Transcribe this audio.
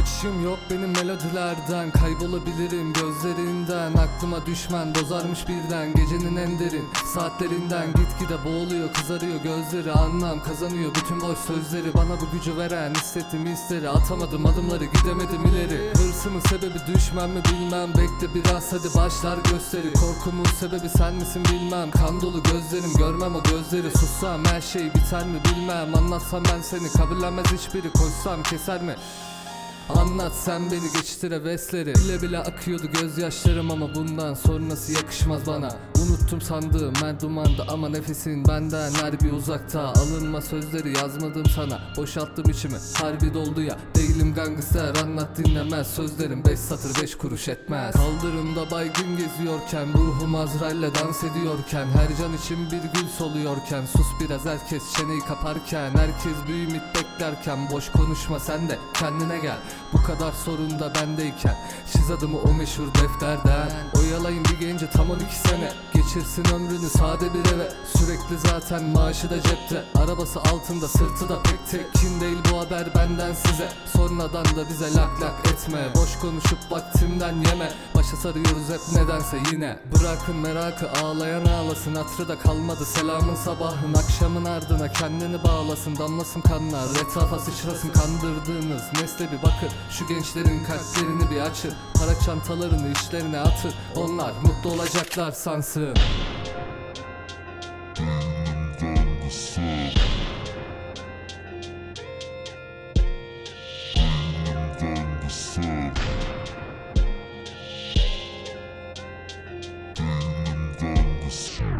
Kaçışım yok benim melodilerden, kaybolabilirim gözlerinden. Aklıma düşmen bozarmış birden, gecenin en derin saatlerinden. Gitgide boğuluyor, kızarıyor gözleri, anlam kazanıyor bütün boş sözleri. Bana bu gücü veren hissettiğim hisleri, atamadım adımları, gidemedim ileri. Hırsımın sebebi düşmem mi bilmem, bekle biraz hadi başlar gösteri. Korkumun sebebi sen misin bilmem, kan dolu gözlerim görmem o gözleri. Sussam her şey biter mi bilmem, anlatsam ben seni kabullenmez hiçbiri. Koşsam keser mi? Anlat sen beni, geçtir hevesleri. Bile bile akıyordu gözyaşlarım ama bundan sonrası yakışmaz bana. Unuttum sandığım ben dumandı ama nefesin benden her bir uzakta. Alınma sözleri yazmadım sana, boşalttım içimi, harbi doldu ya. Değilim gangster, anlat dinlemez, sözlerim 5 satır 5 kuruş etmez. Kaldırımda baygın geziyorken, ruhum Azrail'le dans ediyorken, her can için bir gül soluyorken, sus biraz herkes çeneyi kaparken, herkes bir ümit beklerken, boş konuşma sen de kendine gel. Bu kadar sorun da bendeyken, çiz adımı o meşhur defterden. Oyalayın bir genci tam 12 sene, geçirsin ömrünü sade bir eve. Sürekli zaten maaşı da cepte, arabası altında, sırtı da pek tekin değil. Bu haber benden size, sonradan da bize lak lak etme. Boş konuşup vaktimden yeme, başa sarıyoruz hep nedense yine. Bırakın merakı, ağlayan ağlasın, hatırı da kalmadı selamın sabahın. Akşamın ardına kendini bağlasın, damlasın kanlar, etrafa sıçrasın. Kandırdığınız nesle bir bakın, şu gençlerin kalplerini bir açın. Para çantalarını içlerine atın, onlar mutlu olacaklar sansın. Dangası.